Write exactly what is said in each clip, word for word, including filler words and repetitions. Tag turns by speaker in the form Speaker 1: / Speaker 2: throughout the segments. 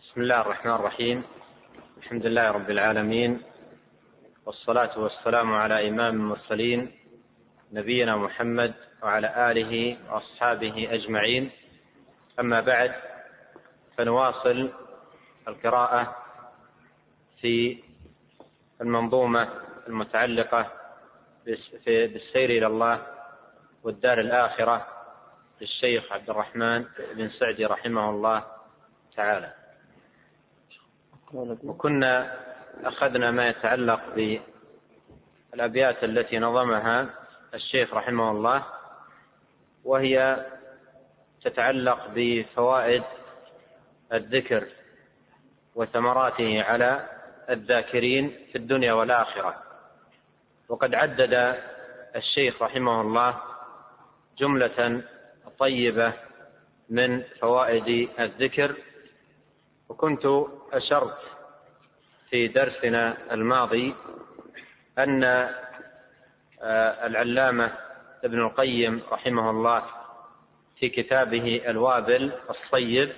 Speaker 1: بسم الله الرحمن الرحيم. الحمد لله رب العالمين، والصلاة والسلام على إمام المرسلين نبينا محمد وعلى آله وأصحابه أجمعين. أما بعد، فنواصل القراءة في المنظومة المتعلقة بالسير إلى الله والدار الآخرة للشيخ عبد الرحمن بن سعدي رحمه الله تعالى. وكنا أخذنا ما يتعلق بالأبيات التي نظمها الشيخ رحمه الله، وهي تتعلق بفوائد الذكر وثمراته على الذاكرين في الدنيا والآخرة. وقد عدد الشيخ رحمه الله جملة طيبة من فوائد الذكر، وكنت أشرت في درسنا الماضي أن العلامة ابن القيم رحمه الله في كتابه الوابل الصيب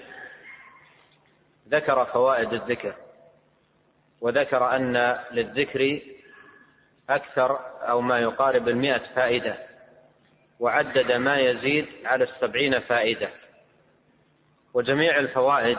Speaker 1: ذكر فوائد الذكر، وذكر أن للذكر أكثر أو ما يقارب المئة فائدة، وعدد ما يزيد على السبعين فائدة. وجميع الفوائد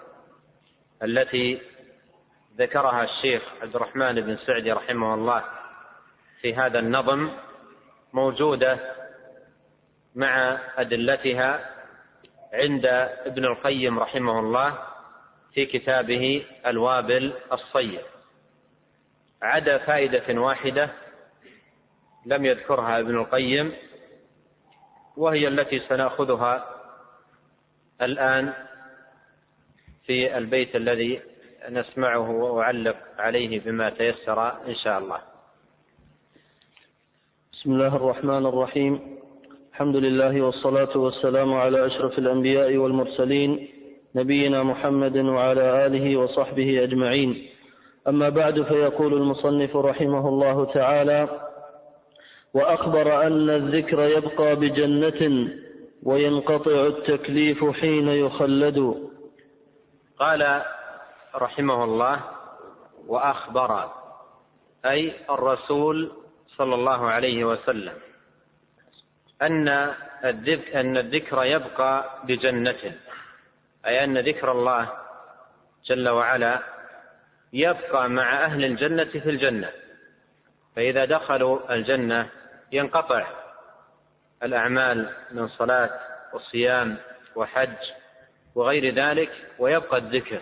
Speaker 1: التي ذكرها الشيخ عبد الرحمن بن سعدي رحمه الله في هذا النظم موجودة مع أدلتها عند ابن القيم رحمه الله في كتابه الوابل الصيب، عدا فائدة واحدة لم يذكرها ابن القيم، وهي التي سنأخذها الآن في البيت الذي نسمعه وأعلق عليه بما تيسر إن شاء الله.
Speaker 2: بسم الله الرحمن الرحيم. الحمد لله والصلاة والسلام على أشرف الأنبياء والمرسلين نبينا محمد وعلى آله وصحبه أجمعين. أما بعد، فيقول المصنف رحمه الله تعالى: وأخبر أن الذكر يبقى بجنة وينقطع التكليف حين يخلد.
Speaker 1: قال رحمه الله: وأخبر، أي الرسول صلى الله عليه وسلم، أن الذكر, أن الذكر يبقى بجنة، أي أن ذكر الله جل وعلا يبقى مع أهل الجنة في الجنة، فإذا دخلوا الجنة ينقطع الأعمال من صلاة وصيام وحج وغير ذلك، ويبقى الذكر.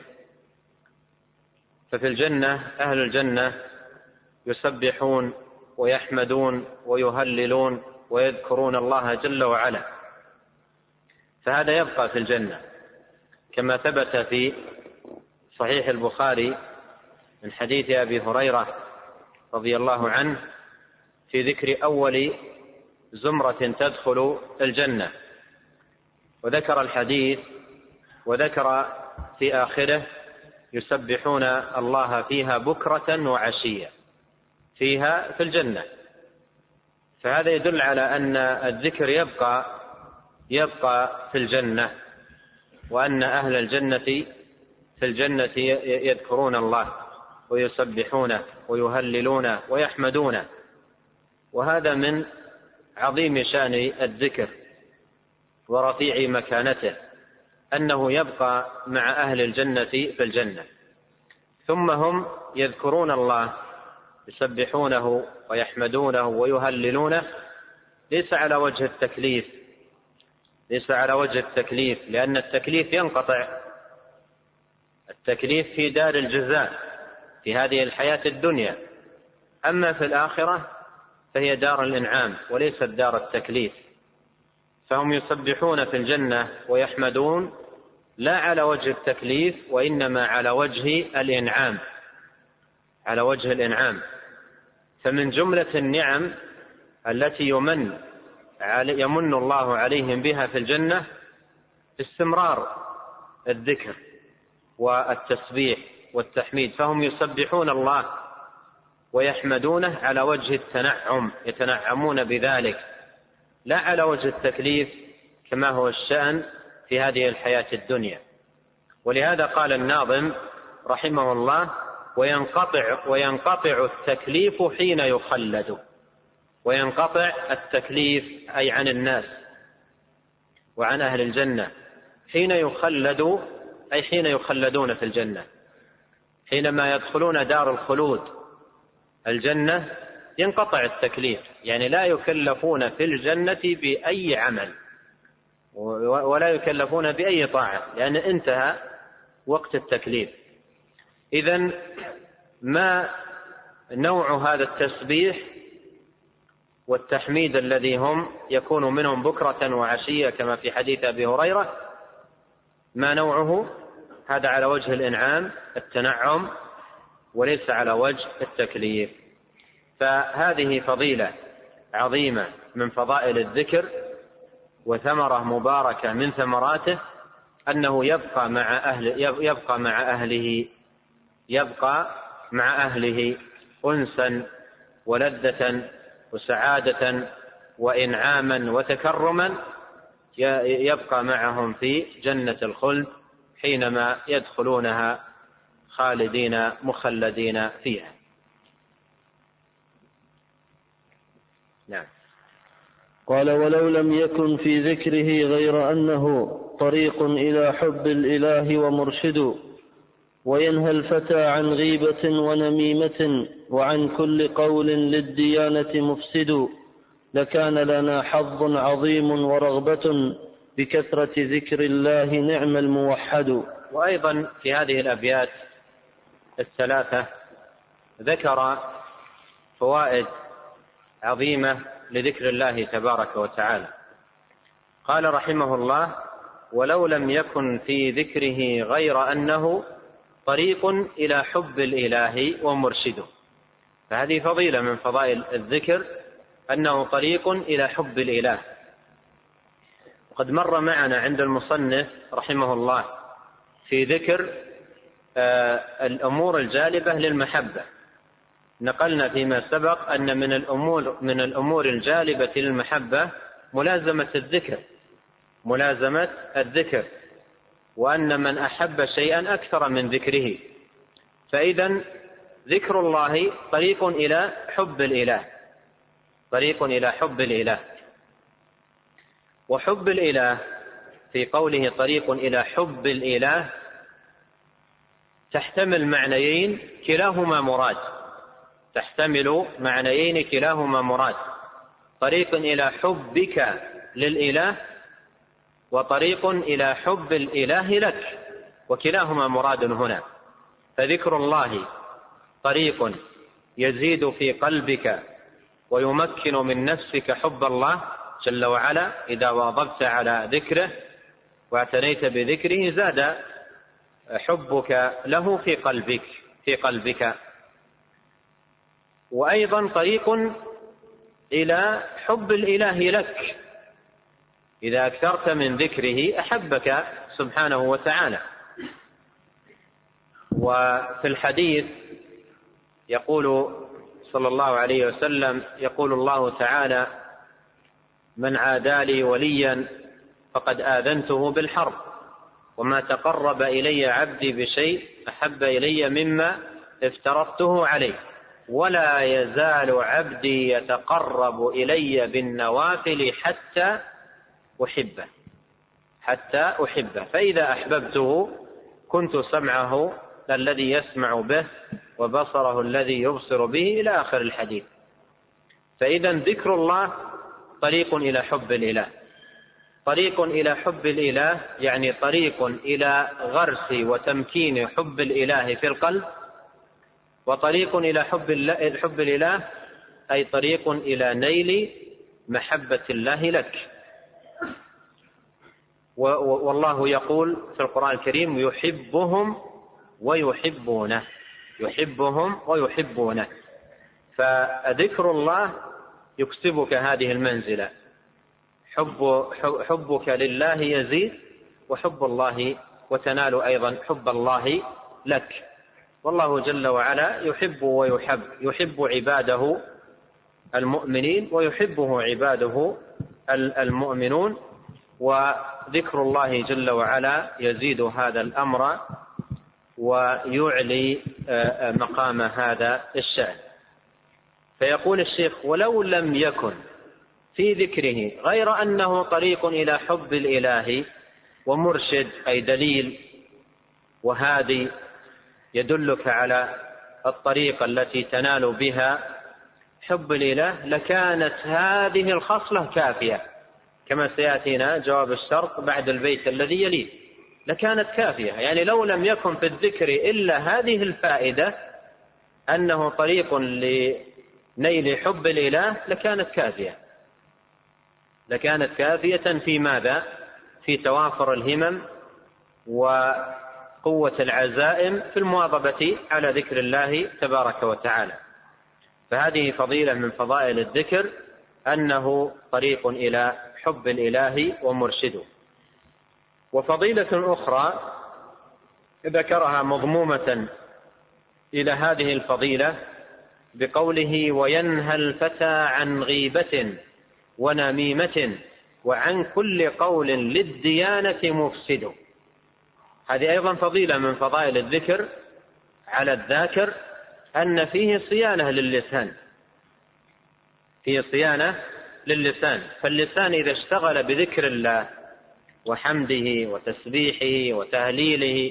Speaker 1: ففي الجنة أهل الجنة يسبحون ويحمدون ويهللون ويذكرون الله جل وعلا، فهذا يبقى في الجنة، كما ثبت في صحيح البخاري من حديث أبي هريرة رضي الله عنه في ذكر أول زمرة تدخل الجنة، وذكر الحديث وذكر في آخره: يسبحون الله فيها بكرة وعشية، فيها في الجنة. فهذا يدل على أن الذكر يبقى يبقى في الجنة، وأن أهل الجنة في الجنة يذكرون الله ويسبحونه ويهللونه ويحمدونه. وهذا من عظيم شأن الذكر ورفيع مكانته، أنه يبقى مع أهل الجنة في الجنة، ثم هم يذكرون الله يسبحونه ويحمدونه ويهللونه، ليس على وجه التكليف ليس على وجه التكليف لأن التكليف ينقطع. التكليف في دار الجزاء في هذه الحياة الدنيا، أما في الآخرة فهي دار الإنعام وليست دار التكليف. فهم يسبحون في الجنة ويحمدون لا على وجه التكليف، وإنما على وجه الإنعام على وجه الإنعام. فمن جملة النعم التي يمن يمن الله عليهم بها في الجنة استمرار الذكر والتسبيح والتحميد، فهم يسبحون الله ويحمدونه على وجه التنعم، يتنعمون بذلك، لا على وجه التكليف كما هو الشأن في هذه الحياة الدنيا. ولهذا قال الناظم رحمه الله: وينقطع, وينقطع التكليف حين يخلد. وينقطع التكليف أي عن الناس وعن أهل الجنة، حين يخلد أي حين يخلدون في الجنة، حينما يدخلون دار الخلود الجنة ينقطع التكليف، يعني لا يكلفون في الجنة بأي عمل ولا يكلفون بأي طاعة، لأن انتهى وقت التكليف. إذن ما نوع هذا التسبيح والتحميد الذي هم يكون منهم بكرة وعشية كما في حديث أبي هريرة؟ ما نوعه؟ هذا على وجه الإنعام التنعم وليس على وجه التكليف. فهذه فضيلة عظيمة من فضائل الذكر وثمرة مباركة من ثمراته أنه يبقى مع أهل يبقى مع أهله يبقى مع أهله أنسا ولذة وسعادة وإنعاما وتكرما، يبقى معهم في جنة الخلد حينما يدخلونها خالدين مخلدين فيها. نعم.
Speaker 2: قال: ولو لم يكن في ذكره غير أنه طريق إلى حب الإله ومرشد، وينهى الفتى عن غيبة ونميمة وعن كل قول للديانة مفسد، لكان لنا حظ عظيم ورغبة بكثرة ذكر الله نعم الموحد.
Speaker 1: وأيضا في هذه الأبيات الثلاثة ذكر فوائد عظيمة لذكر الله تبارك وتعالى. قال رحمه الله: ولو لم يكن في ذكره غير أنه طريق إلى حب الإله ومرشده. فهذه فضيلة من فضائل الذكر أنه طريق إلى حب الإله. وقد مر معنا عند المصنف رحمه الله في ذكر الأمور الجالبة للمحبة، نقلنا فيما سبق أن من الأمور من الأمور الجالبة للمحبة ملازمة الذكر ملازمة الذكر وأن من أحب شيئا أكثر من ذكره. فإذا ذكر الله طريق إلى حب الإله طريق إلى حب الإله وحب الإله في قوله طريق إلى حب الإله تحتمل معنيين كلاهما مراد تحتمل معنيين كلاهما مراد طريق إلى حبك للإله وطريق إلى حب الإله لك، وكلاهما مراد هنا. فذكر الله طريق يزيد في قلبك ويمكن من نفسك حب الله جل وعلا، إذا واظبت على ذكره واعتنيت بذكره زاد حبك له في قلبك في قلبك وأيضا طريق إلى حب الإله لك، إذا أكثرت من ذكره أحبك سبحانه وتعالى. وفي الحديث يقول صلى الله عليه وسلم يقول الله تعالى: من عادى لي وليا فقد آذنته بالحرب، وما تقرب إلي عبدي بشيء أحب إلي مما افترضته عليه، ولا يزال عبدي يتقرب إلي بالنوافل حتى أحبه حتى أحبه فإذا أحببته كنت سمعه الذي يسمع به وبصره الذي يبصر به إلى آخر الحديث. فإذا ذكر الله طريق إلى حب الإله طريق إلى حب الإله يعني طريق إلى غرس وتمكين حب الإله في القلب، وطريق إلى حب حب الإله أي طريق إلى نيل محبة الله لك. والله يقول في القرآن الكريم: يحبهم ويحبونه يحبهم ويحبونه. فذكر الله يكسبك هذه المنزلة، حب حبك لله يزيد وحب الله وتنال أيضا حب الله لك. والله جل وعلا يحب ويحب يحب عباده المؤمنين ويحبه عباده المؤمنون، وذكر الله جل وعلا يزيد هذا الأمر ويعلي مقام هذا الشأن. فيقول الشيخ: ولو لم يكن في ذكره غير أنه طريق إلى حب الإله ومرشد، أي دليل وهادي يدلك على الطريقة التي تنال بها حب الإله، لكانت هذه الخصلة كافية، كما سيأتينا جواب الشرط بعد البيت الذي يليه. لكانت كافية، يعني لو لم يكن في الذكر إلا هذه الفائدة أنه طريق لنيل حب الإله لكانت كافية، لكانت كافية في ماذا؟ في توافر الهمم وقوة العزائم في المواظبة على ذكر الله تبارك وتعالى. فهذه فضيلة من فضائل الذكر، أنه طريق إلى حب الإله ومرشده. وفضيلة أخرى ذكرها مضمومة إلى هذه الفضيلة بقوله: وينهى الفتى عن غيبة ونميمة وعن كل قول للديانة مفسد. هذه أيضا فضيلة من فضائل الذكر على الذاكر، أن فيه صيانة للسان، فيه صيانة للسان. فاللسان إذا اشتغل بذكر الله وحمده وتسبيحه وتهليله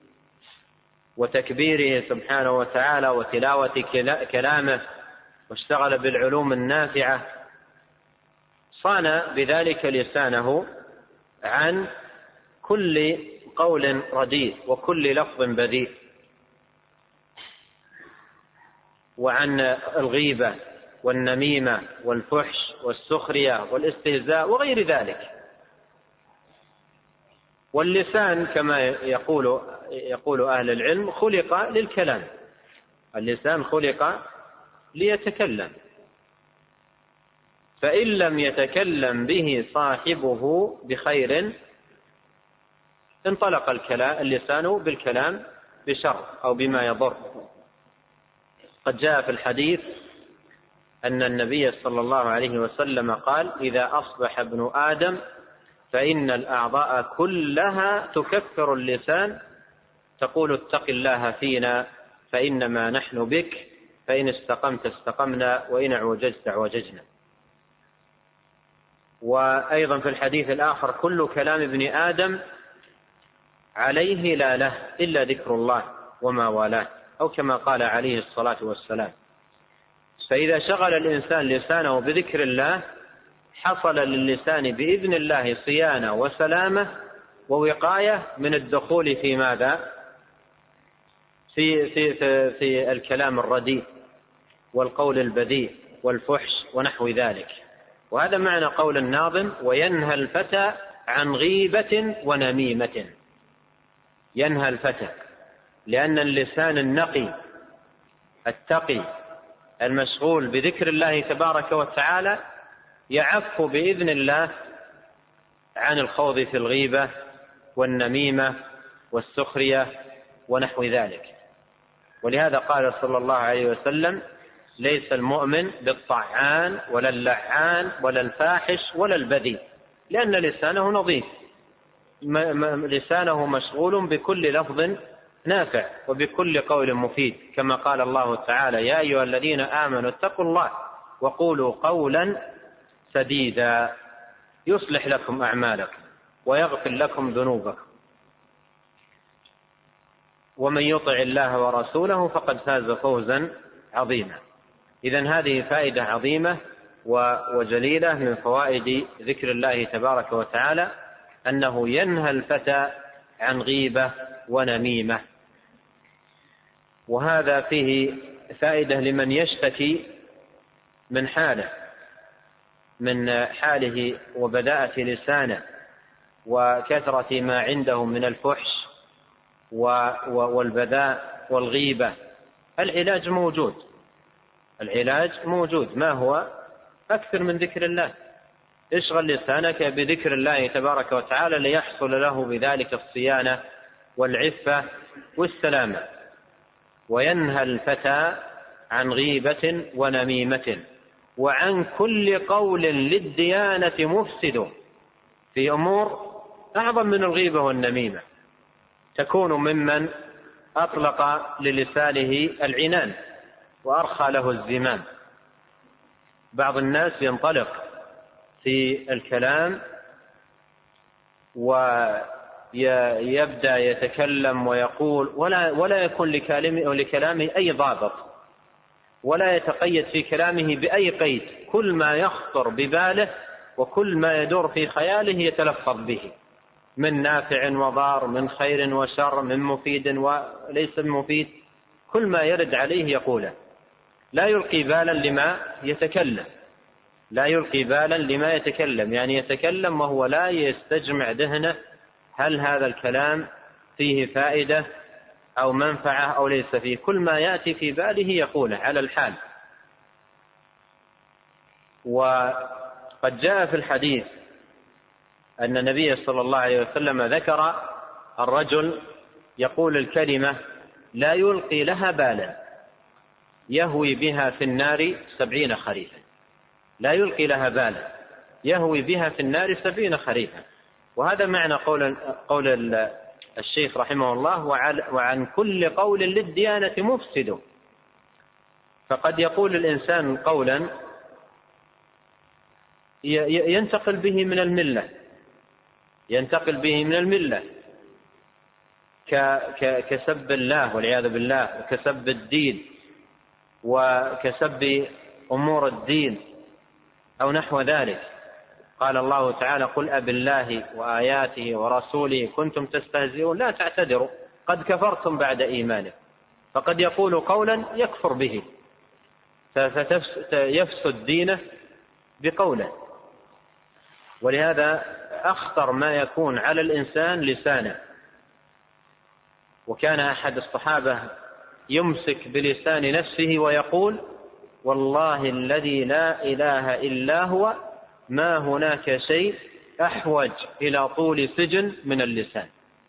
Speaker 1: وتكبيره سبحانه وتعالى وتلاوة كلامه، واشتغل بالعلوم النافعة، صان بذلك لسانه عن كل قول رديء وكل لفظ بذيء، وعن الغيبة والنميمة والفحش والسخرية والاستهزاء وغير ذلك. واللسان كما يقول يقول أهل العلم خلق للكلام، اللسان خلق ليتكلم، فإن لم يتكلم به صاحبه بخير انطلق اللسان بالكلام بشر أو بما يضر. قد جاء في الحديث أن النبي صلى الله عليه وسلم قال: إذا أصبح ابن آدم فإن الأعضاء كلها تكفر اللسان، تقول: اتق الله فينا فإنما نحن بك، فإن استقمت استقمنا وإن اعوججت اعوججنا. وأيضا في الحديث الآخر: كل كلام ابن آدم عليه لا له إلا ذكر الله وما والاه، أو كما قال عليه الصلاة والسلام. فإذا شغل الإنسان لسانه بذكر الله حصل للسان بإذن الله صيانة وسلامة ووقاية من الدخول في ماذا؟ في, في, في, في الكلام الرديء والقول البذيء والفحش ونحو ذلك. وهذا معنى قول الناظم: وينهى الفتى عن غيبة ونميمة. ينهى الفتى لأن اللسان النقي التقي المشغول بذكر الله تبارك وتعالى يعف بإذن الله عن الخوض في الغيبة والنميمة والسخرية ونحو ذلك. ولهذا قال صلى الله عليه وسلم: ليس المؤمن بالطعان ولا اللعان ولا الفاحش ولا البذيء، لأن لسانه نظيف، لسانه مشغول بكل لفظ نافع وبكل قول مفيد، كما قال الله تعالى: يا أيها الذين آمنوا اتقوا الله وقولوا قولا سديدا يصلح لكم أعمالكم ويغفر لكم ذنوبكم ومن يطع الله ورسوله فقد فاز فوزا عظيما. إذن هذه فائدة عظيمة وجليلة من فوائد ذكر الله تبارك وتعالى، أنه ينهى الفتى عن غيبة ونميمة. وهذا فيه فائدة لمن يشتكي من حاله من حاله وبداءة لسانه وكثرة ما عنده من الفحش والبذاء والغيبة. العلاج موجود، العلاج موجود. ما هو؟ أكثر من ذكر الله. اشغل لسانك بذكر الله تبارك وتعالى ليحصل له بذلك الصيانة والعفة والسلامة. وينهى الفتى عن غيبة ونميمة وعن كل قول للديانة مفسد. في أمور أعظم من الغيبة والنميمة، تكون ممن أطلق للسانه العنان وأرخى له الزمام. بعض الناس ينطلق في الكلام ويبدأ يتكلم ويقول ولا, ولا يكون لكلامه أي ضابط، ولا يتقيد في كلامه بأي قيد، كل ما يخطر بباله وكل ما يدور في خياله يتلفظ به، من نافع وضار، من خير وشر، من مفيد وليس مفيد، كل ما يرد عليه يقوله، لا يلقي بالا لما يتكلم لا يلقي بالا لما يتكلم يعني يتكلم وهو لا يستجمع ذهنه هل هذا الكلام فيه فائدة أو منفعة أو ليس فيه، كل ما يأتي في باله يقوله على الحال. وقد جاء في الحديث أن النبي صلى الله عليه وسلم ذكر الرجل يقول الكلمة لا يلقي لها بالا يهوي بها في النار سبعين خريفا، لا يلقي لها بالا يهوي بها في النار سبعين خريفا. وهذا معنى قول, قول الشيخ رحمه الله وعن كل قول للديانة مفسد. فقد يقول الإنسان قولا ينتقل به من الملة ينتقل به من الملة كسب الله والعياذ بالله، وكسب الدين، وكسب أمور الدين أو نحو ذلك. قال الله تعالى قل أب الله وآياته ورسوله كنتم تستهزئون لا تعتذروا قد كفرتم بعد إيمانكم. فقد يقول قولا يكفر به فيفسد دينه بقوله. ولهذا أخطر ما يكون على الإنسان لسانه. وكان أحد الصحابة يمسك بلسان نفسه ويقول والله الذي لا إله إلا هو ما هناك شيء أحوج إلى طول سجن من اللسان.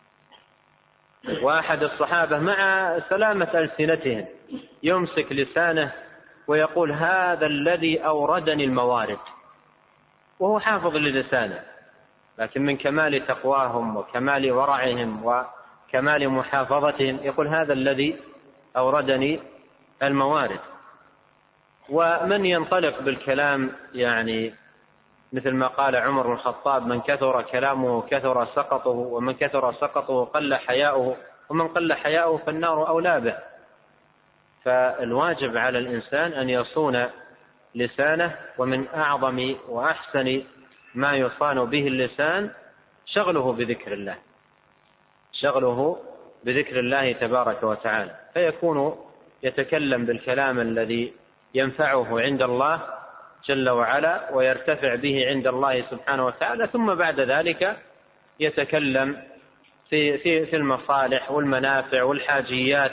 Speaker 1: وأحد الصحابة مع سلامة ألسنتهم يمسك لسانه ويقول هذا الذي أوردني الموارد، وهو حافظ للسانه، لكن من كمال تقواهم وكمال ورعهم وكمال محافظتهم يقول هذا الذي أوردني الموارد. ومن ينطلق بالكلام يعني مثل ما قال عمر بن الخطاب من كثر كلامه كثر سقطه، ومن كثر سقطه قل حياؤه، ومن قل حياؤه فالنار أولى به. فالواجب على الإنسان أن يصون لسانه، ومن أعظم وأحسن ما يصان به اللسان شغله بذكر الله شغله بذكر الله تبارك وتعالى، فيكون يتكلم بالكلام الذي ينفعه عند الله جل وعلا ويرتفع به عند الله سبحانه وتعالى، ثم بعد ذلك يتكلم في في في المصالح والمنافع والحاجيات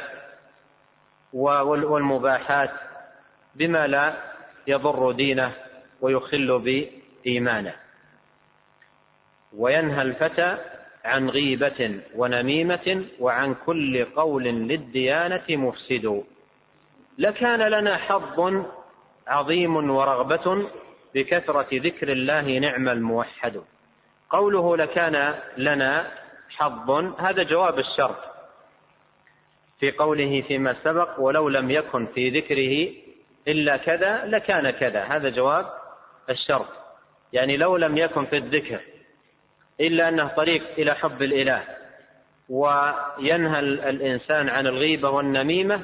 Speaker 1: والمباحات بما لا يضر دينه ويخل بإيمانه. وينهى الفتى عن غيبة ونميمة وعن كل قول للديانة مفسد. لكان لنا حظ عظيم ورغبة بكثرة ذكر الله نعم الموحد. قوله لكان لنا حظ هذا جواب الشرط في قوله فيما سبق ولو لم يكن في ذكره إلا كذا لكان كذا، هذا جواب الشرط، يعني لو لم يكن في الذكر إلا أنه طريق إلى حب الإله وينهى الإنسان عن الغيبة والنميمة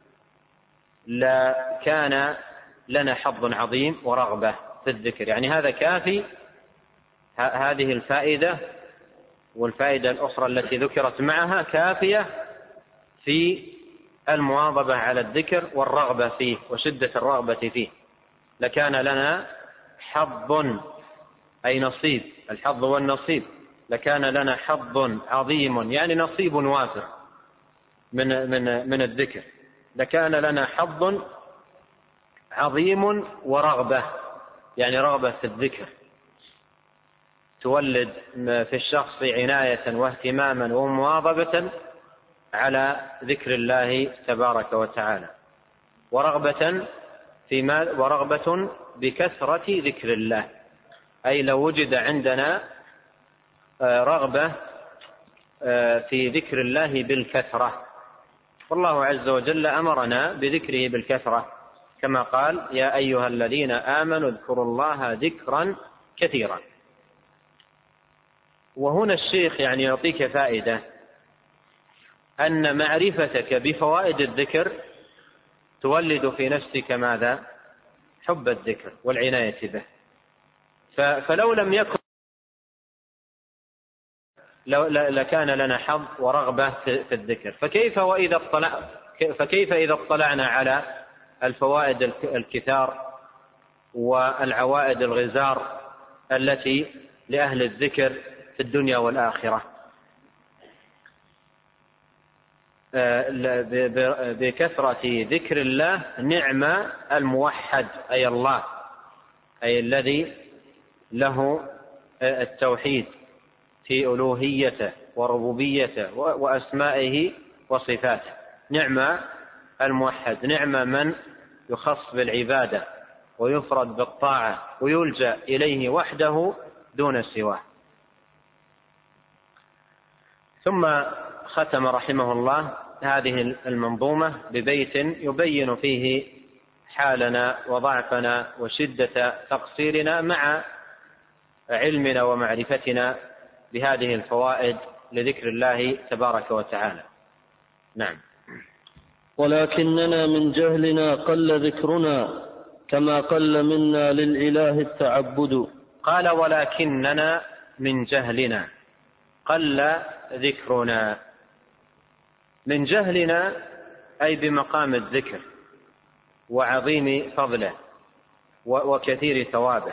Speaker 1: لكان لنا حظ عظيم ورغبة في الذكر. يعني هذا كافي، هذه الفائدة والفائدة الأخرى التي ذكرت معها كافية في المواظبة على الذكر والرغبة فيه وشدة الرغبة فيه. لكان لنا حظ أي نصيب، الحظ والنصيب، لكان لنا حظ عظيم يعني نصيب وافر من من من الذكر. لكان لنا حظ عظيم ورغبة يعني رغبة في الذكر تولد في الشخص عناية واهتماما ومواظبة على ذكر الله تبارك وتعالى، ورغبة فيما ورغبة بكثرة ذكر الله، أي لو وجد عندنا رغبة في ذكر الله بالكثرة، والله عز وجل أمرنا بذكره بالكثرة كما قال: يا أيها الذين آمنوا اذكروا الله ذكرا كثيرا. وهنا الشيخ يعني يعطيك فائدة أن معرفتك بفوائد الذكر تولد في نفسك ماذا؟ حب الذكر والعناية به. فلو لم يكن لكان لنا حظ ورغبة في الذكر، فكيف وإذا اطلع فكيف إذا اطلعنا على الفوائد الكثار والعوائد الغزار التي لأهل الذكر في الدنيا والآخرة؟ بكثرة ذكر الله نعم الموحد، أي الله، أي الذي له التوحيد في ألوهيته وربوبيته وأسمائه وصفاته. نعم الموحد، نعم من يخص بالعبادة ويفرد بالطاعة ويلجأ إليه وحده دون سواه. ثم ختم رحمه الله هذه المنظومة ببيت يبين فيه حالنا وضعفنا وشدة تقصيرنا مع علمنا ومعرفتنا بهذه الفوائد لذكر الله تبارك وتعالى. نعم.
Speaker 2: ولكننا من جهلنا قل ذكرنا كما قل منا للإله التعبد.
Speaker 1: قال: ولكننا من جهلنا قل ذكرنا. من جهلنا أي بمقام الذكر وعظيم فضله وكثير ثوابه،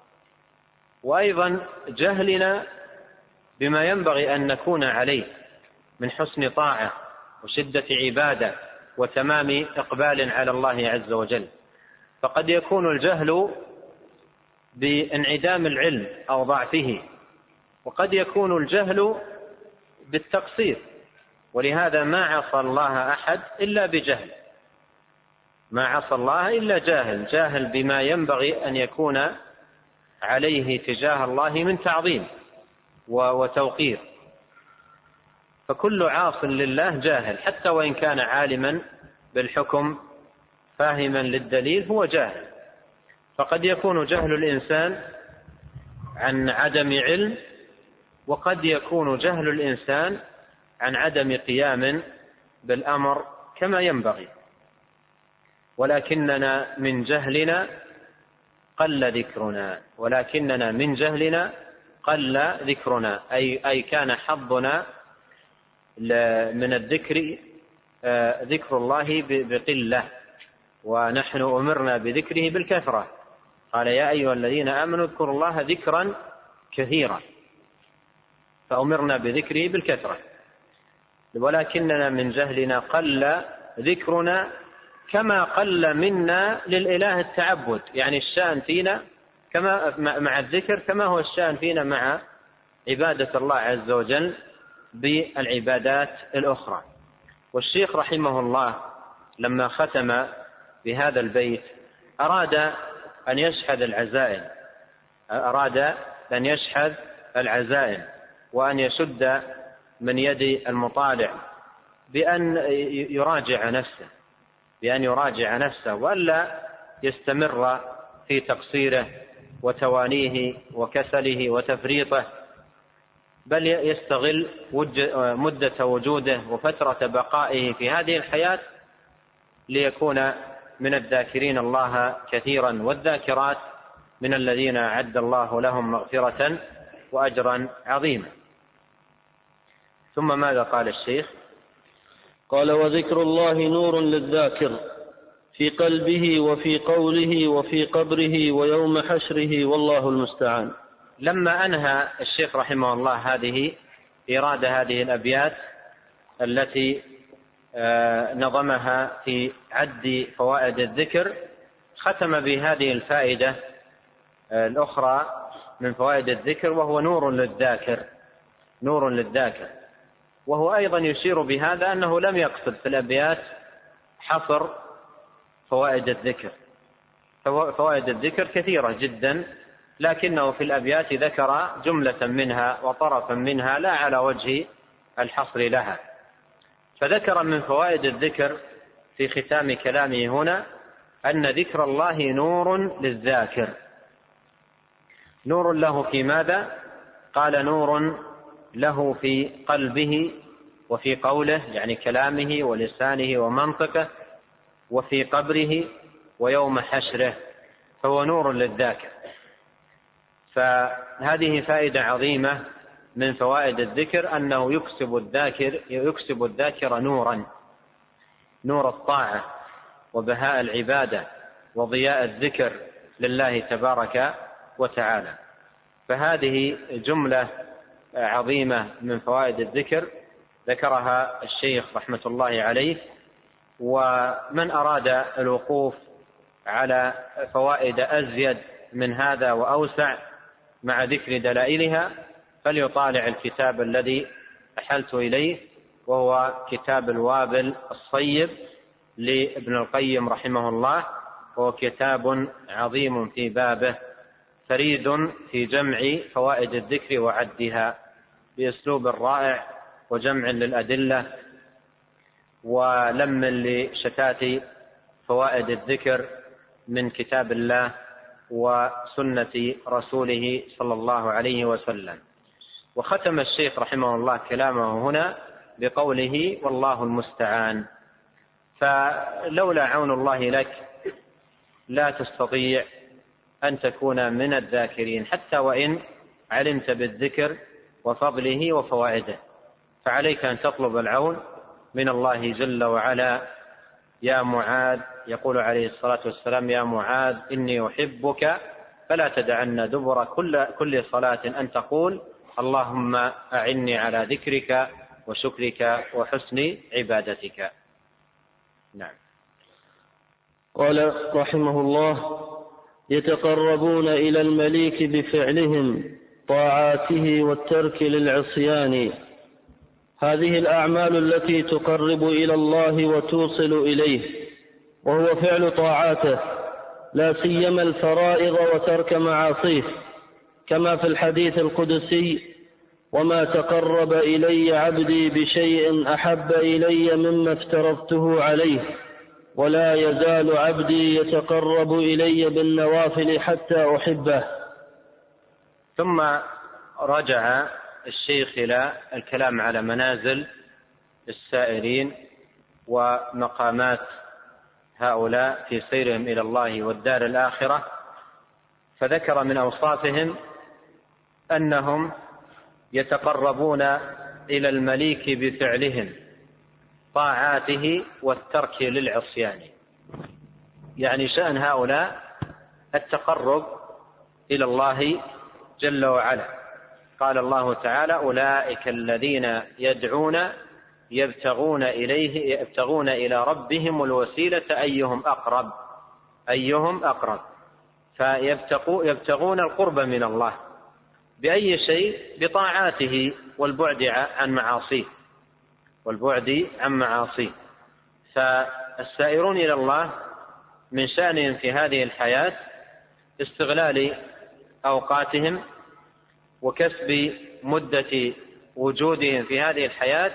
Speaker 1: وأيضا جهلنا بما ينبغي أن نكون عليه من حسن طاعة وشدة عبادة وتمام إقبال على الله عز وجل. فقد يكون الجهل بانعدام العلم أو ضعفه، وقد يكون الجهل بالتقصير، ولهذا ما عصى الله أحد إلا بجهل، ما عصى الله إلا جاهل، جاهل بما ينبغي أن يكون عليه تجاه الله من تعظيم وتوقير. فكل عاص لله جاهل، حتى وإن كان عالما بالحكم فاهما للدليل هو جاهل. فقد يكون جهل الإنسان عن عدم علم، وقد يكون جهل الإنسان عن عدم قيام بالأمر كما ينبغي. ولكننا من جهلنا قل ذكرنا، ولكننا من جهلنا قل ذكرنا، أي, أي كان حظنا من الذكر ذكر الله بقلة، ونحن أمرنا بذكره بالكثرة. قال: يا أيها الذين آمنوا اذكروا الله ذكرا كثيرا، فأمرنا بذكره بالكثرة. ولكننا من جهلنا قل ذكرنا كما قل منا للإله التعبد، يعني الشأن فينا كما مع الذكر كما هو الشأن فينا مع عبادة الله عز وجل بالعبادات الأخرى. والشيخ رحمه الله لما ختم بهذا البيت أراد أن يشحذ العزائم، أراد أن يشحذ العزائم وأن يشد من يد المطالع بأن يراجع نفسه، بأن يراجع نفسه وألا يستمر في تقصيره وتوانيه وكسله وتفريطه، بل يستغل مدة وجوده وفترة بقائه في هذه الحياة ليكون من الذاكرين الله كثيرا والذاكرات من الذين أعد الله لهم مغفرة وأجرا عظيما. ثم ماذا قال الشيخ؟
Speaker 2: قال: وذكر الله نور للذاكر في قلبه وفي قوله وفي قبره ويوم حشره، والله المستعان.
Speaker 1: لما أنهى الشيخ رحمه الله هذه إراد هذه الأبيات التي نظمها في عد فوائد الذكر، ختم بهذه الفائدة الأخرى من فوائد الذكر، وهو نور للذاكر، نور للذاكر. وهو أيضا يشير بهذا أنه لم يقصد في الأبيات حصر فوائد الذكر، فوائد الذكر كثيرة جدا لكنه في الأبيات ذكر جملة منها وطرفا منها لا على وجه الحصر لها. فذكر من فوائد الذكر في ختام كلامه هنا أن ذكر الله نور للذاكر. نور له في ماذا؟ قال نور له في قلبه وفي قوله، يعني كلامه ولسانه ومنطقه، وفي قبره ويوم حشره، فهو نور للذاكر. فهذه فائدة عظيمة من فوائد الذكر، أنه يكسب الذاكر يكسب الذاكر نورا، نور الطاعة وبهاء العبادة وضياء الذكر لله تبارك وتعالى. فهذه جملة عظيمة من فوائد الذكر ذكرها الشيخ رحمة الله عليه. ومن أراد الوقوف على فوائد أزيد من هذا وأوسع مع ذكر دلائلها فليطالع الكتاب الذي أحلت إليه، وهو كتاب الوابل الصيب لابن القيم رحمه الله، وهو كتاب عظيم في بابه فريد في جمع فوائد الذكر وعدها بأسلوب رائع وجمع للأدلة ولم لشتات فوائد الذكر من كتاب الله وسنة رسوله صلى الله عليه وسلم. وختم الشيخ رحمه الله كلامه هنا بقوله: والله المستعان. فلولا عون الله لك لا تستطيع أن تكون من الذاكرين حتى وإن علمت بالذكر وفضله وفوائده، فعليك أن تطلب العون من الله جل وعلا. يا معاذ، يقول عليه الصلاة والسلام: يا معاذ إني أحبك فلا تدعن دبر كل, كل صلاة أن تقول اللهم أعني على ذكرك وشكرك وحسن عبادتك. نعم.
Speaker 2: قال رحمه الله: يتقربون إلى المليك بفعلهم طاعاته والترك للعصيان. هذه الأعمال التي تقرب إلى الله وتوصل إليه، وهو فعل طاعاته لا سيما الفرائض وترك معاصيه، كما في الحديث القدسي: وما تقرب إلي عبدي بشيء أحب إلي مما افترضته عليه، ولا يزال عبدي يتقرب إلي بالنوافل حتى أحبه.
Speaker 1: ثم رجع الشيخ إلى الكلام على منازل السائرين ومقامات هؤلاء في سيرهم إلى الله والدار الآخرة، فذكر من أوصافهم أنهم يتقربون إلى المليك بفعلهم طاعاته والترك للعصيان. يعني شأن هؤلاء التقرب إلى الله جل وعلا. قال الله تعالى: أولئك الذين يدعون يبتغون إليه يبتغون إلى ربهم الوسيلة أيهم أقرب أيهم أقرب فيبتغون القرب من الله بأي شيء؟ بطاعاته والبعد عن معاصيه والبعد عن معاصيه. فالسائرون إلى الله من شأنهم في هذه الحياة استغلال أوقاتهم وكسب مدة وجودهم في هذه الحياة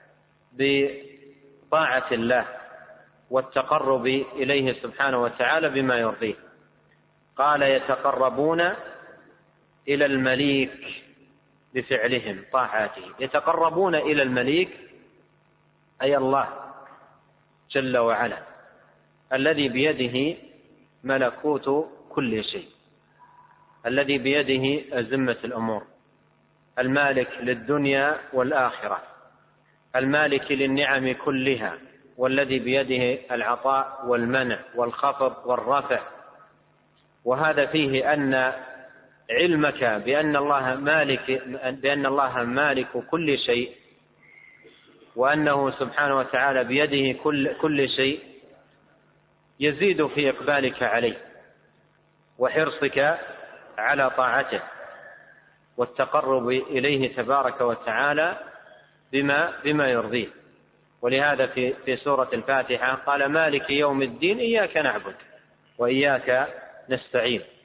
Speaker 1: بطاعة الله والتقرب إليه سبحانه وتعالى بما يرضيه. قال: يتقربون إلى المليك بفعلهم طاعاته. يتقربون إلى المليك أي الله جل وعلا الذي بيده ملكوت كل شيء، الذي بيده أزمة الأمور، المالك للدنيا والآخرة، المالك للنعم كلها، والذي بيده العطاء والمنع والخفض والرفع. وهذا فيه أن علمك بأن الله مالك بأن الله مالك كل شيء، وأنه سبحانه وتعالى بيده كل كل شيء، يزيد في إقبالك عليه وحرصك على طاعته والتقرب إليه تبارك وتعالى بما بما يرضيه. ولهذا في في سورة الفاتحة قال: مالك يوم الدين إياك نعبد وإياك نستعين.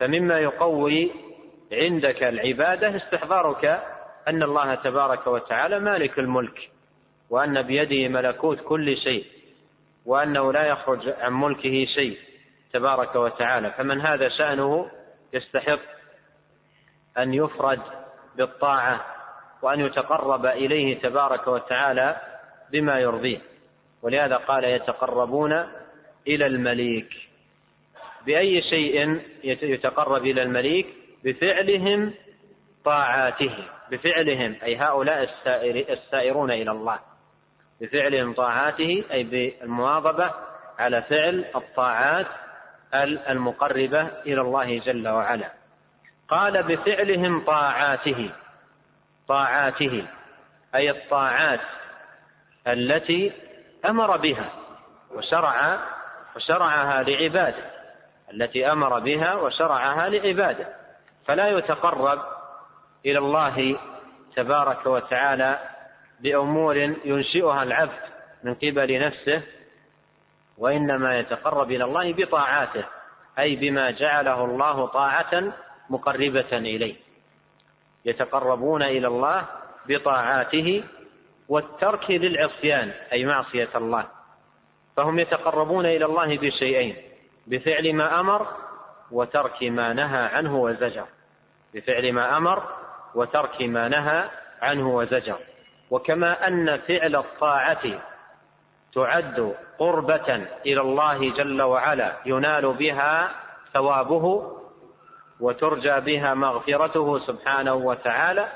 Speaker 1: فمما يقوي عندك العبادة استحضارك أن الله تبارك وتعالى مالك الملك، وأن بيده ملكوت كل شيء، وأنه لا يخرج عن ملكه شيء تبارك وتعالى. فمن هذا شأنه يستحق أن يفرد بالطاعة وأن يتقرب إليه تبارك وتعالى بما يرضيه. ولهذا قال يتقربون إلى المليك. بأي شيء يتقرب إلى المليك؟ بفعلهم طاعاته، بفعلهم أي هؤلاء السائرون إلى الله، بفعلهم طاعاته أي بالمواظبة على فعل الطاعات المقربة إلى الله جل وعلا. قال بفعلهم طاعاته، طاعاته أي الطاعات التي أمر بها وشرع وشرعها لعباده، التي أمر بها وشرعها لعباده. فلا يتقرب إلى الله تبارك وتعالى بأمور ينشئها العبد من قبل نفسه، وإنما يتقرب إلى الله بطاعاته، أي بما جعله الله طاعة مقربة إليه. يتقربون إلى الله بطاعاته والترك للعصيان أي معصية الله. فهم يتقربون إلى الله بشيئين: بفعل ما أمر وترك ما نهى عنه وزجر، بفعل ما أمر وترك ما نهى عنه وزجر. وكما أن فعل الطاعة تعد قربة إلى الله جل وعلا ينال بها ثوابه وترجى بها مغفرته سبحانه وتعالى،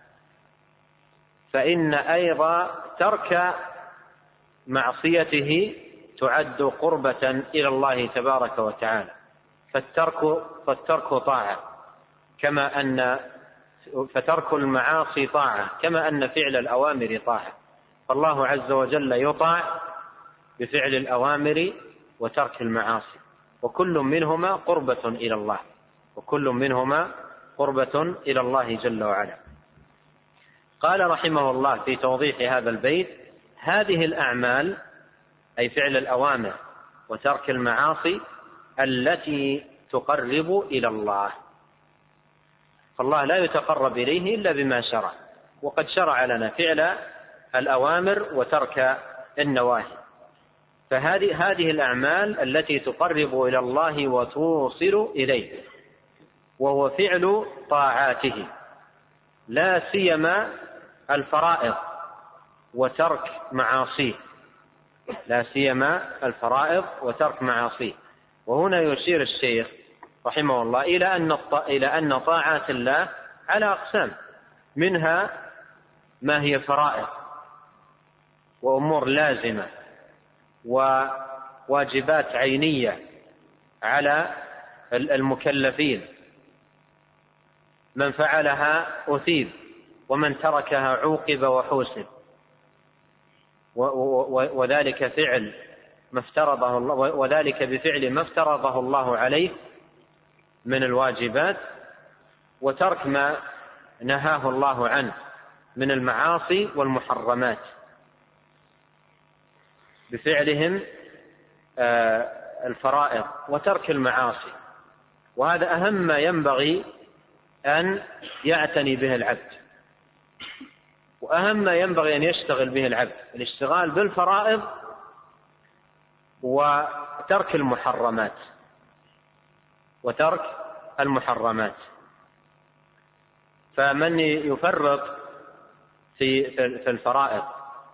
Speaker 1: فإن أيضا ترك معصيته تعد قربة إلى الله تبارك وتعالى. فالترك, فالترك طاعة كما أن فترك المعاصي طاعة كما أن فعل الأوامر طاعة. فالله عز وجل يطاع بفعل الأوامر وترك المعاصي، وكل منهما قربة إلى الله، وكل منهما قربة إلى الله جل وعلا. قال رحمه الله في توضيح هذا البيت: هذه الأعمال أي فعل الأوامر وترك المعاصي التي تقرب إلى الله. فالله لا يتقرب إليه إلا بما شرع، وقد شرع لنا فعل الأوامر وترك النواهي. فهذه هذه الأعمال التي تقرب إلى الله وتوصل إليه، وهو فعل طاعاته، لا سيما الفرائض وترك معاصيه، لا سيما الفرائض وترك معاصيه. وهنا يشير الشيخ رحمه الله إلى أن إلى أن طاعات الله على أقسام، منها ما هي فرائض وأمور لازمة وواجبات عينية على المكلفين، من فعلها أثيب ومن تركها عوقب وحوسب، وذلك فعل ما افترضه الله، وذلك بفعل ما افترضه الله عليه من الواجبات، وترك ما نهاه الله عنه من المعاصي والمحرمات بفعلهم الفرائض وترك المعاصي. وهذا أهم ما ينبغي أن يعتني به العبد، وأهم ما ينبغي أن يشتغل به العبد: الاشتغال بالفرائض وترك المحرمات وترك المحرمات. فمن يفرط في في الفرائض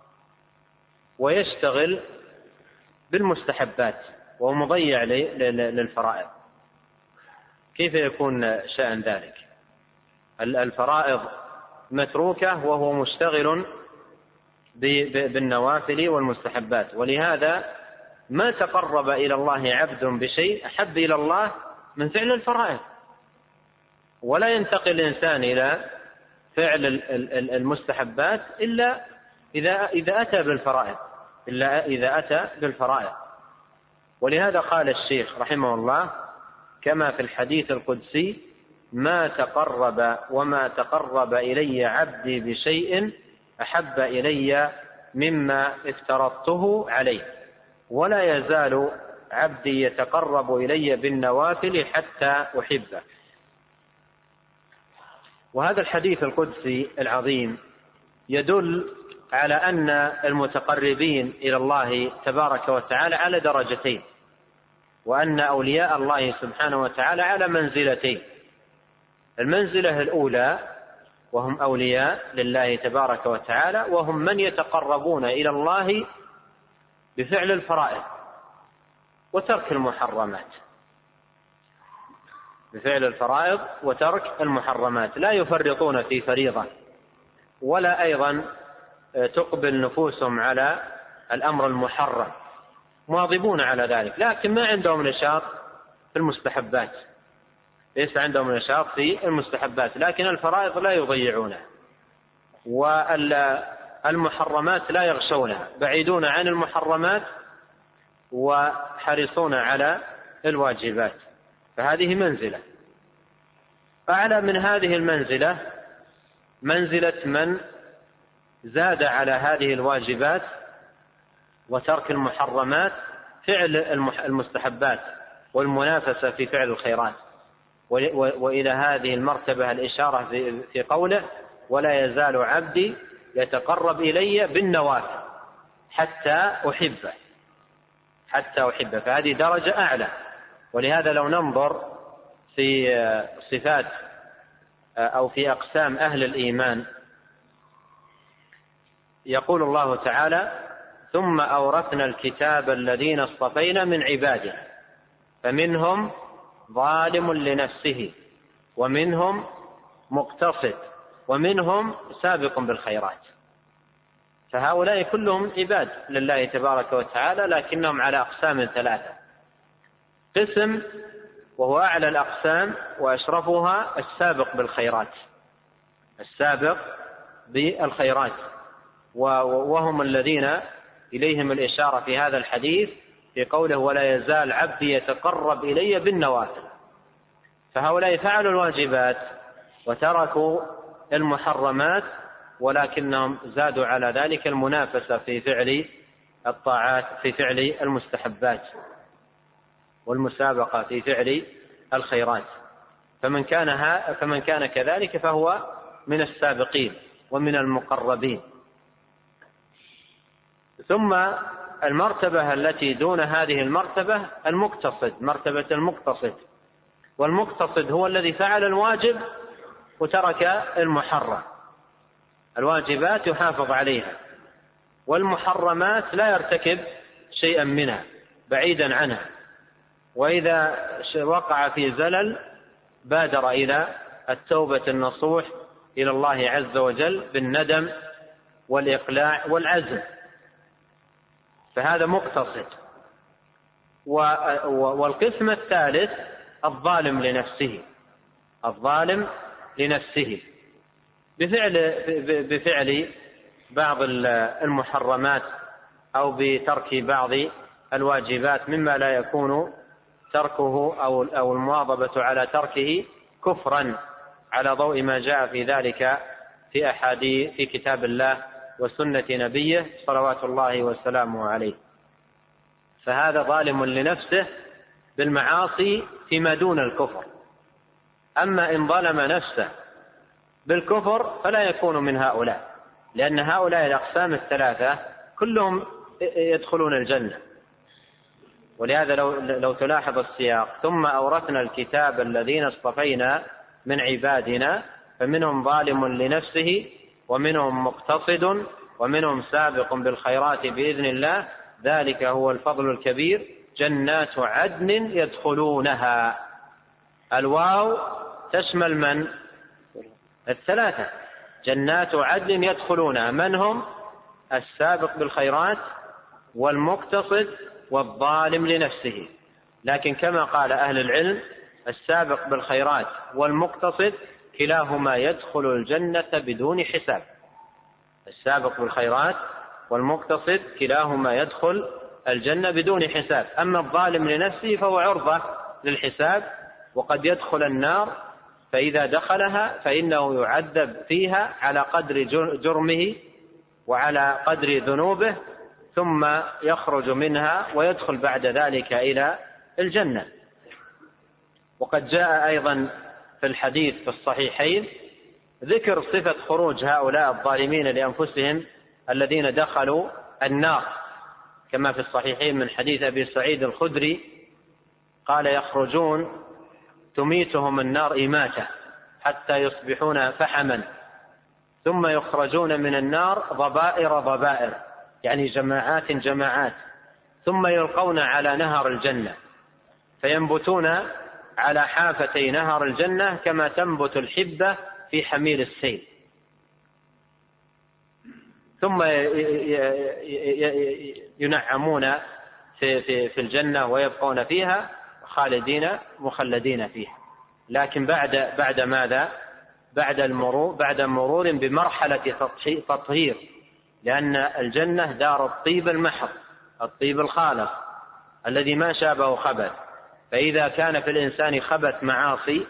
Speaker 1: ويشتغل بالمستحبات وهو مضيع للفرائض، كيف يكون شأن ذلك؟ الفرائض متروكة وهو مشتغل بالنوافل والمستحبات. ولهذا ما تقرب إلى الله عبد بشيء أحب إلى الله من فعل الفرائض. ولا ينتقل الإنسان إلى فعل المستحبات إلا إذا إذا أتى بالفرائض إلا إذا أتى بالفرائض. ولهذا قال الشيخ رحمه الله كما في الحديث القدسي: ما تقرب وما تقرب إلي عبدي بشيء أحب إلي مما افترضته عليه، ولا يزال عبدي يتقرب إلي بالنوافل حتى أحبه. وهذا الحديث القدسي العظيم يدل على أن المتقربين إلى الله تبارك وتعالى على درجتين، وأن أولياء الله سبحانه وتعالى على منزلتين. المنزلة الأولى وهم أولياء لله تبارك وتعالى، وهم من يتقربون إلى الله بفعل الفرائض وترك المحرمات، بفعل الفرائض وترك المحرمات، لا يفرطون في فريضة، ولا أيضا تقبل نفوسهم على الأمر المحرم، مواظبون على ذلك، لكن ما عندهم نشاط في المستحبات، ليس عندهم نشاط في المستحبات، لكن الفرائض لا يضيعونها، والمحرمات لا يغشونها، بعيدون عن المحرمات وحريصون على الواجبات. فهذه منزلة. أعلى من هذه المنزلة منزلة من زاد على هذه الواجبات وترك المحرمات فعل المستحبات والمنافسة في فعل الخيرات. وإلى هذه المرتبة الإشارة في قوله: ولا يزال عبدي يتقرب إلي بالنوافل حتى أحبه، حتى أحبه. فهذه درجة أعلى. ولهذا لو ننظر في صفات أو في أقسام أهل الإيمان، يقول الله تعالى: ثم أورثنا الكتاب الذين اصطفينا من عبادنا فمنهم ظالم لنفسه ومنهم مقتصد ومنهم سابق بالخيرات. فهؤلاء كلهم عباد لله تبارك وتعالى، لكنهم على أقسام ثلاثة. قسم وهو أعلى الأقسام وأشرفها السابق بالخيرات، السابق بالخيرات، وهم الذين إليهم الإشارة في هذا الحديث في قوله: ولا يزال عبدي يتقرب إلي بالنوافل. فهؤلاء فعلوا الواجبات وتركوا المحرمات، ولكنهم زادوا على ذلك المنافسة في فعل الطاعات، في فعل المستحبات، والمسابقة في فعل الخيرات. فمن كان فمن كان كذلك فهو من السابقين ومن المقربين. ثم المرتبة التي دون هذه المرتبة المقتصد، مرتبة المقتصد. والمقتصد هو الذي فعل الواجب وترك المحرم. الواجبات يحافظ عليها، والمحرمات لا يرتكب شيئا منها، بعيدا عنها، وإذا وقع في زلل بادر إلى التوبة النصوح إلى الله عز وجل بالندم والإقلاع والعزم. فهذا مقتصد. والقسم الثالث الظالم لنفسه، الظالم لنفسه بفعل بفعل بعض المحرمات أو بترك بعض الواجبات، مما لا يكون تركه أو أو المواظبة على تركه كفرا، على ضوء ما جاء في ذلك في أحاديث في كتاب الله وسنة نبيه صلوات الله وسلامه عليه. فهذا ظالم لنفسه بالمعاصي فيما دون الكفر. أما إن ظلم نفسه بالكفر فلا يكون من هؤلاء، لأن هؤلاء الأقسام الثلاثة كلهم يدخلون الجنة. ولهذا لو, لو تلاحظ السياق: ثم أورثنا الكتاب الذين اصطفينا من عبادنا فمنهم ظالم لنفسه ومنهم مقتصد ومنهم سابق بالخيرات بإذن الله ذلك هو الفضل الكبير جنات عدن يدخلونها. الواو تشمل من؟ الثلاثة. جنات عدن يدخلونها، من هم؟ السابق بالخيرات والمقتصد والظالم لنفسه. لكن كما قال أهل العلم: السابق بالخيرات والمقتصد كلاهما يدخل الجنة بدون حساب. السابق بالخيرات والمقتصد كلاهما يدخل الجنة بدون حساب. أما الظالم لنفسه فهو عرضة للحساب، وقد يدخل النار، فإذا دخلها فإنه يعذب فيها على قدر جرمه وعلى قدر ذنوبه، ثم يخرج منها ويدخل بعد ذلك إلى الجنة. وقد جاء أيضا في الحديث في الصحيحين ذكر صفة خروج هؤلاء الظالمين لأنفسهم الذين دخلوا النار، كما في الصحيحين من حديث أبي سعيد الخدري قال: يخرجون تميتهم النار إماتة حتى يصبحون فحما، ثم يخرجون من النار ضبائر ضبائر، يعني جماعات جماعات، ثم يلقون على نهر الجنة فينبتون على حافتي نهر الجنة كما تنبت الحبة في حميل السيل، ثم ينعمون في في في الجنة ويبقون فيها خالدين مخلدين فيها. لكن بعد بعد ماذا؟ بعد المرور بعد مرور بمرحلة تطهير، لأن الجنة دار الطيب المحض، الطيب الخالص الذي ما شابه خبث. فإذا كان في الإنسان خبث معاصي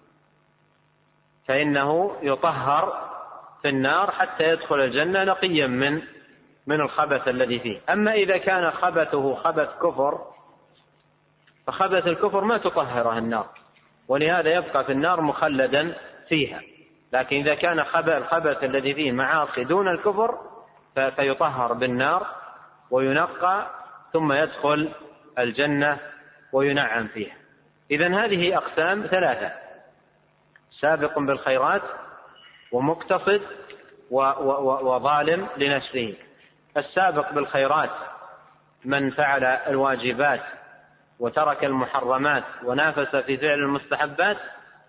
Speaker 1: فإنه يطهر في النار حتى يدخل الجنة نقيا من من الخبث الذي فيه. أما إذا كان خبثه خبث كفر فخبث الكفر ما تطهره النار، ولهذا يبقى في النار مخلدا فيها. لكن إذا كان الخبث الذي فيه معاصي دون الكفر فيطهر بالنار وينقى ثم يدخل الجنة وينعم فيها. إذن هذه أقسام ثلاثة: سابق بالخيرات، ومقتصد، وظالم لنفسه. السابق بالخيرات من فعل الواجبات وترك المحرمات ونافس في فعل المستحبات،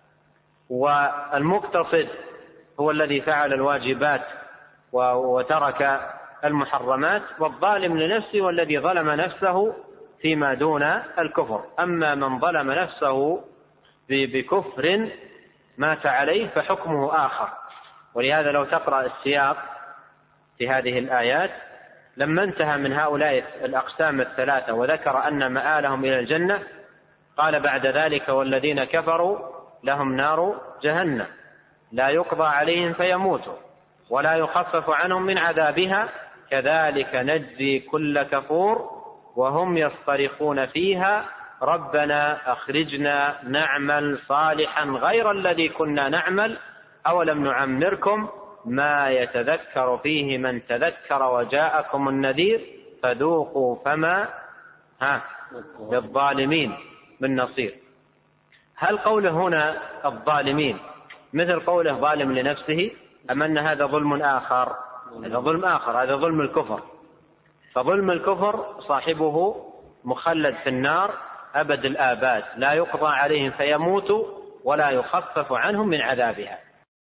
Speaker 1: والمقتصد هو الذي فعل الواجبات وترك المحرمات، والظالم لنفسه والذي ظلم نفسه فيما دون الكفر. أما من ظلم نفسه بكفر مات عليه فحكمه آخر. ولهذا لو تقرأ السياق في هذه الآيات لما انتهى من هؤلاء الأقسام الثلاثة وذكر أن مآلهم إلى الجنة قال بعد ذلك: والذين كفروا لهم نار جهنم لا يقضى عليهم فيموتوا ولا يخفف عنهم من عذابها كذلك نجزي كل كفور وهم يصطرخون فيها ربنا أخرجنا نعمل صالحا غير الذي كنا نعمل أولم نعمركم ما يتذكر فيه من تذكر وجاءكم النذير فذوقوا فما ها للظالمين من نصير. هل قوله هنا الظالمين مثل قوله ظالم لنفسه أم أن هذا ظلم آخر؟ هذا ظلم آخر، هذا ظلم الكفر. فظلم الكفر صاحبه مخلد في النار أبد الآباد لا يقضى عليهم فيموتوا ولا يخفف عنهم من عذابها.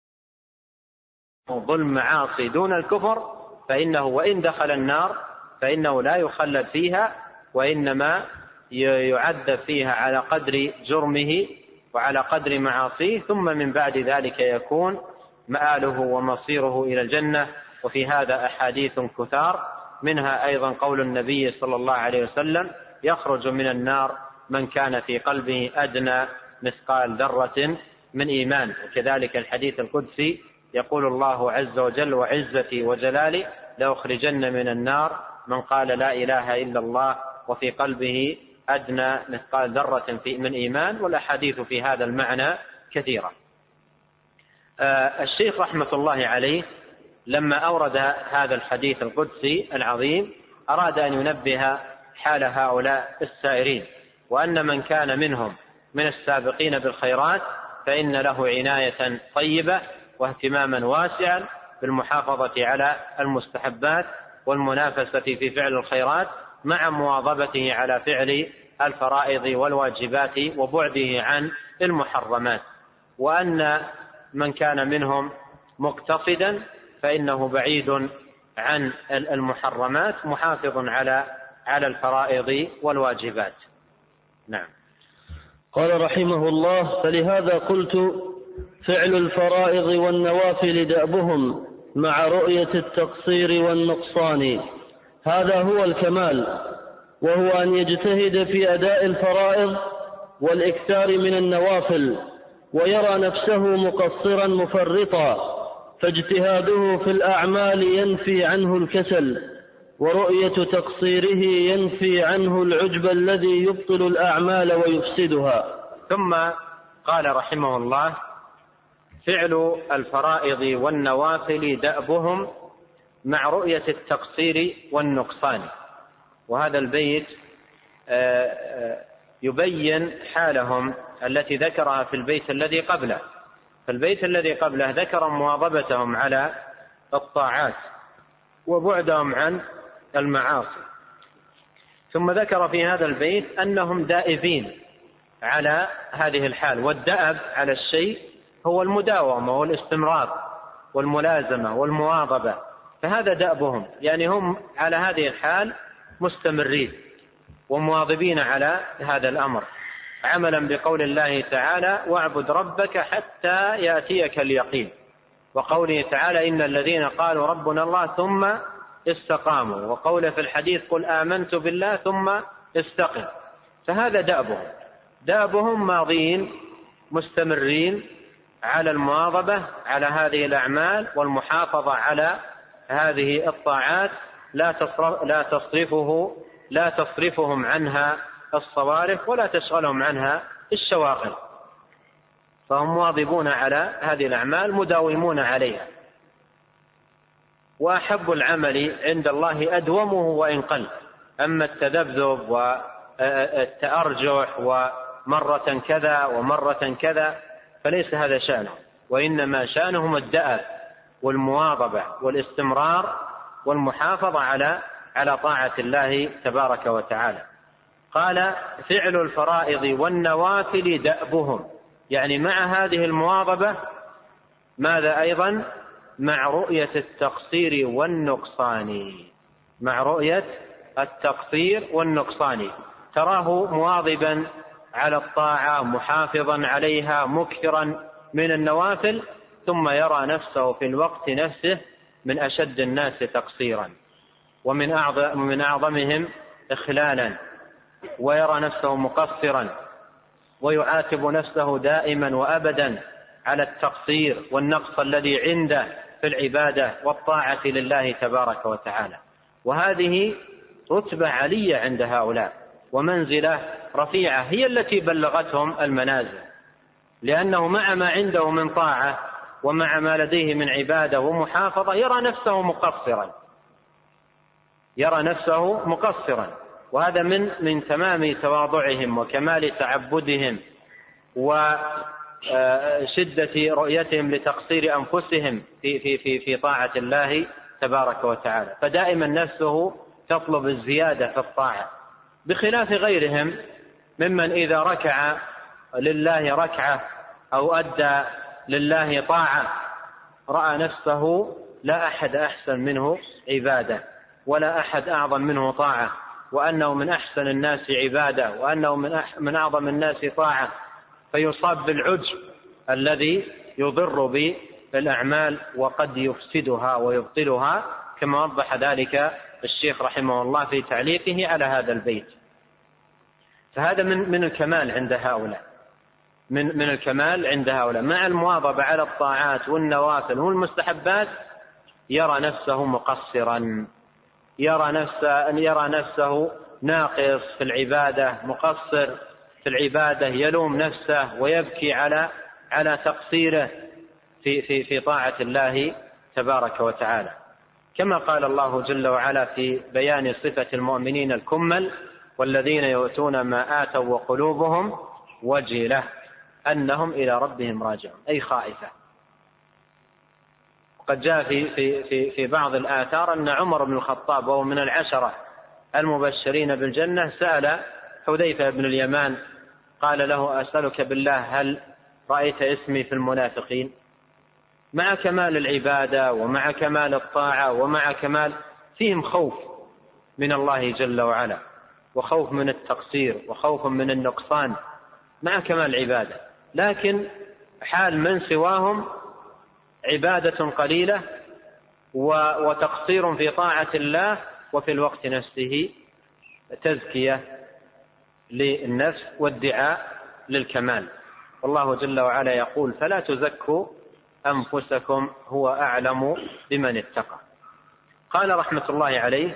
Speaker 1: ظلم معاصي دون الكفر فإنه وإن دخل النار فإنه لا يخلد فيها، وإنما يعذب فيها على قدر جرمه وعلى قدر معاصيه، ثم من بعد ذلك يكون مآله ومصيره إلى الجنة. وفي هذا أحاديث كثار، منها أيضا قول النبي صلى الله عليه وسلم: يخرج من النار من كان في قلبه أدنى مثقال ذرة من إيمان. وكذلك الحديث القدسي يقول الله عز وجل: وعزتي وجلالي لأخرجن من النار من قال لا إله إلا الله وفي قلبه أدنى مثقال ذرة من إيمان. والأحاديث في هذا المعنى كثيرة. آه الشيخ رحمة الله عليه لما أورد هذا الحديث القدسي العظيم أراد أن ينبه حال هؤلاء السائرين، وأن من كان منهم من السابقين بالخيرات فإن له عناية طيبة واهتماما واسعا بالمحافظة على المستحبات والمنافسة في فعل الخيرات مع مواظبته على فعل الفرائض والواجبات وبعده عن المحرمات. وأن من كان منهم مقتصدا فإنه بعيد عن المحرمات محافظ على على الفرائض والواجبات. نعم.
Speaker 2: قال رحمه الله: فلهذا قلت فعل الفرائض والنوافل دأبهم مع رؤية التقصير والنقصان، هذا هو الكمال، وهو أن يجتهد في أداء الفرائض والإكثار من النوافل، ويرى نفسه مقصرا مفرطا، فاجتهاده في الأعمال ينفي عنه الكسل، ورؤية تقصيره ينفي عنه العجب الذي يبطل الأعمال ويفسدها.
Speaker 1: ثم قال رحمه الله: فعل الفرائض والنوافل دأبهم مع رؤية التقصير والنقصان. وهذا البيت يبين حالهم التي ذكرها في البيت الذي قبله. في البيت الذي قبله ذكر مواظبتهم على الطاعات وبعدهم عن المعاصي، ثم ذكر في هذا البيت أنهم دائبين على هذه الحال. والدأب على الشيء هو المداومة والاستمرار والملازمة والمواظبة، فهذا دأبهم، يعني هم على هذه الحال مستمرين ومواظبين على هذا الأمر، عملا بقول الله تعالى: واعبد ربك حتى يأتيك اليقين، وقوله تعالى: إن الذين قالوا ربنا الله ثم استقاموا، وقوله في الحديث: قل آمنت بالله ثم استقم. فهذا دأبهم، دأبهم ماضين مستمرين على المواظبة على هذه الأعمال والمحافظة على هذه الطاعات، لا تصرف لا تصرفه لا تصرفهم عنها الصوارف ولا تشغلهم عنها الشواغل، فهم مواظبون على هذه الأعمال مداومون عليها. وأحب العمل عند الله أدومه وإن قل. أما التذبذب والتأرجح ومرة كذا ومرة كذا فليس هذا شأنه، وإنما شأنهم الدأب والمواظبة والاستمرار والمحافظة على على طاعة الله تبارك وتعالى. قال: فعل الفرائض والنوافل دأبهم، يعني مع هذه المواظبة ماذا أيضا؟ مع رؤية التقصير والنقصان، مع رؤية التقصير والنقصان. تراه مواظبا على الطاعة محافظا عليها مكثرا من النوافل، ثم يرى نفسه في الوقت نفسه من أشد الناس تقصيرا ومن أعظم من أعظمهم إخلالا، ويرى نفسه مقصرا ويعاتب نفسه دائما وأبدا على التقصير والنقص الذي عنده في العبادة والطاعة لله تبارك وتعالى. وهذه رتبة عالية عند هؤلاء ومنزلة رفيعة هي التي بلغتهم المنازل، لأنه مع ما عنده من طاعة ومع ما لديه من عبادة ومحافظة يرى نفسه مقصرا يرى نفسه مقصرا وهذا من من تمام تواضعهم وكمال تعبدهم وشدة رؤيتهم لتقصير أنفسهم في في في في طاعة الله تبارك وتعالى. فدائما نفسه تطلب الزيادة في الطاعة، بخلاف غيرهم ممن إذا ركع لله ركعة أو أدى لله طاعة رأى نفسه لا أحد أحسن منه عبادة ولا أحد أعظم منه طاعة، وأنه من أحسن الناس عبادة وأنه من من أعظم الناس طاعة، فيصاب بالعجب الذي يضر بالأعمال وقد يفسدها ويبطلها، كما وضح ذلك الشيخ رحمه الله في تعليقه على هذا البيت. فهذا من من الكمال عند هؤلاء من من الكمال عند هؤلاء مع المواظبة على الطاعات والنوافل والمستحبات يرى نفسه مقصرا، يرى نفسه أن يرى نفسه ناقص في العبادة، مقصر في العبادة، يلوم نفسه ويبكي على على تقصيره في في في طاعة الله تبارك وتعالى. كما قال الله جل وعلا في بيان صفة المؤمنين الكمل: والذين يؤتون ما آتوا وقلوبهم وجلة أنهم إلى ربهم راجعون، أي خائفة. قد جاء في في في في بعض الآثار أن عمر بن الخطاب وهو من العشرة المبشرين بالجنة سأل حذيفة بن اليمان قال له: أسألك بالله هل رأيت اسمي في المنافقين؟ مع كمال العبادة ومع كمال الطاعة ومع كمال فيهم خوف من الله جل وعلا وخوف من التقصير وخوف من النقصان مع كمال العبادة، لكن حال من سواهم عبادة قليلة وتقصير في طاعة الله، وفي الوقت نفسه تزكية للنفس وادعاء للكمال. والله جل وعلا يقول: فلا تزكوا أنفسكم هو أعلم بمن اتقى. قال رحمة الله عليه: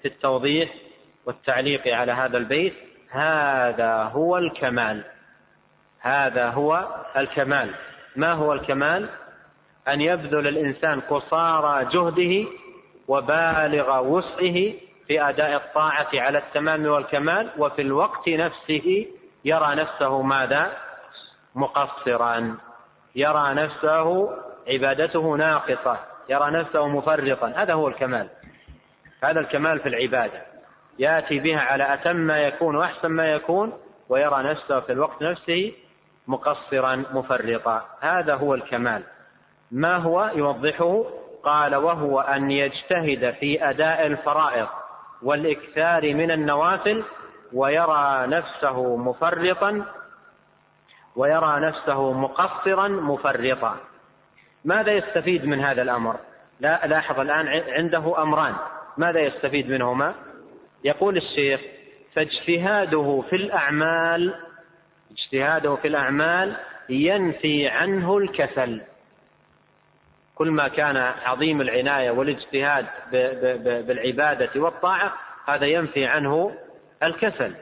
Speaker 1: في التوضيح والتعليق على هذا البيت: هذا هو الكمال. هذا هو الكمال. ما هو الكمال؟ أن يبذل الإنسان قصارى جهده وبالغ وسعه في أداء الطاعة على التمام والكمال، وفي الوقت نفسه يرى نفسه ماذا؟ مقصرا، يرى نفسه عبادته ناقصة، يرى نفسه مفرطا. هذا هو الكمال. هذا الكمال في العبادة، يأتي بها على أتم ما يكون وأحسن ما يكون، ويرى نفسه في الوقت نفسه مقصرا مفرطا. هذا هو الكمال. ما هو؟ يوضحه، قال: وهو أن يجتهد في أداء الفرائض والإكثار من النوافل، ويرى نفسه مفرطا ويرى نفسه مقصرا مفرطا. ماذا يستفيد من هذا الأمر؟ لا لاحظ الآن عنده أمران، ماذا يستفيد منهما؟ يقول الشيخ: فاجتهاده في الأعمال اجتهاده في الأعمال ينفي عنه الكسل. كل ما كان عظيم العناية والاجتهاد بالعبادة والطاعة هذا ينفي عنه الكسل.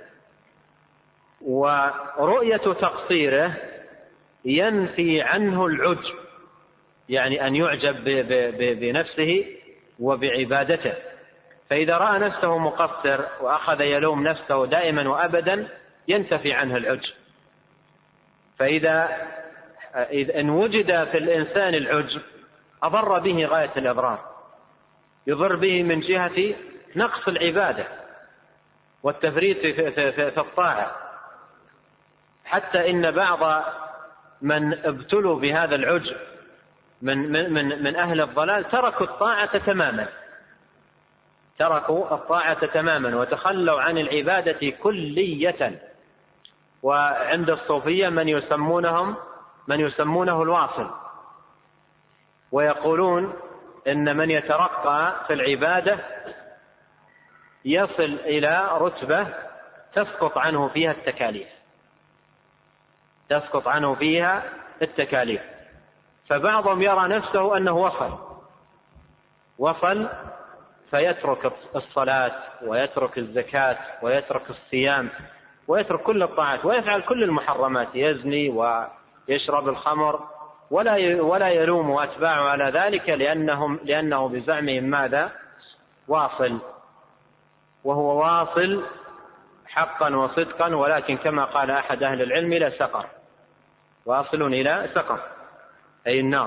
Speaker 1: ورؤية تقصيره ينفي عنه العجب، يعني أن يعجب بنفسه وبعبادته. فإذا رأى نفسه مقصر وأخذ يلوم نفسه دائما وأبدا ينتفي عنه العجب. فإذا إن وجد في الإنسان العجب أضر به غاية الإضرار، يضر به من جهة نقص العبادة والتفريط في, في, في, في الطاعة، حتى إن بعض من ابتلوا بهذا العجب من, من, من أهل الضلال تركوا الطاعة تماما تركوا الطاعة تماما وتخلوا عن العبادة كلية. وعند الصوفية من يسمونهم من يسمونه الواصل، ويقولون إن من يترقى في العبادة يصل إلى رتبة تسقط عنه فيها التكاليف تسقط عنه فيها التكاليف فبعضهم يرى نفسه أنه وصل وصل فيترك الصلاة ويترك الزكاة ويترك الصيام ويترك كل الطاعات ويفعل كل المحرمات، يزني ويشرب الخمر، ولا ولا يلوم أتباعه على ذلك، لأنهم لأنه بزعمهم ماذا؟ واصل. وهو واصل حقا وصدقا، ولكن كما قال أحد أهل العلم: إلى سقر، واصل إلى سقر أي النار.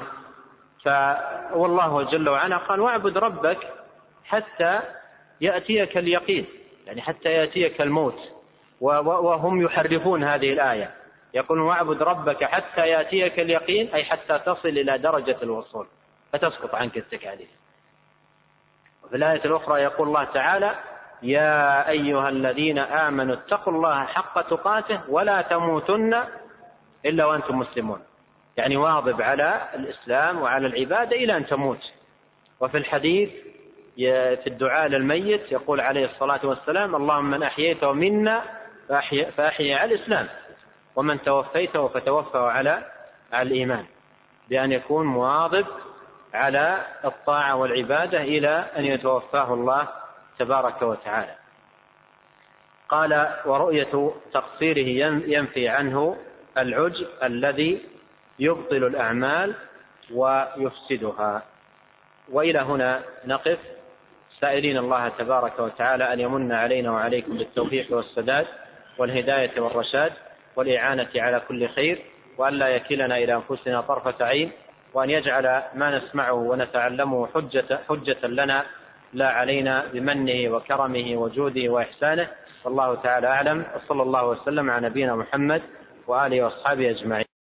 Speaker 1: فوالله جل وعلا قال: واعبد ربك حتى يأتيك اليقين، يعني حتى يأتيك الموت. وهم يحرفون هذه الآية، يقولون: واعبد ربك حتى يأتيك اليقين، أي حتى تصل إلى درجة الوصول فتسقط عنك التكاليف. وفي الآية الأخرى يقول الله تعالى: يا أيها الذين آمنوا اتقوا الله حق تقاته ولا تموتن إلا وأنتم مسلمون، يعني واظب على الإسلام وعلى العبادة إلى أن تموت. وفي الحديث في الدعاء للميت يقول عليه الصلاة والسلام: اللهم من أحييته منا فأحيي على الإسلام، ومن توفيته فتوفه على الإيمان، بأن يكون مواظب على الطاعة والعبادة إلى أن يتوفاه الله تبارك وتعالى. قال: ورؤية تقصيره ينفي عنه العجب الذي يبطل الأعمال ويفسدها. وإلى هنا نقف، سائلين الله تبارك وتعالى أن يمن علينا وعليكم بالتوفيق والسداد والهداية والرشاد والإعانة على كل خير، وأن لا يكلنا إلى أنفسنا طرفة عين، وأن يجعل ما نسمعه ونتعلمه حجة, حجة لنا لا علينا، بمنه وكرمه وجوده وإحسانه. والله تعالى أعلم، وصلى الله وسلم على نبينا محمد وآله وأصحابه أجمعين.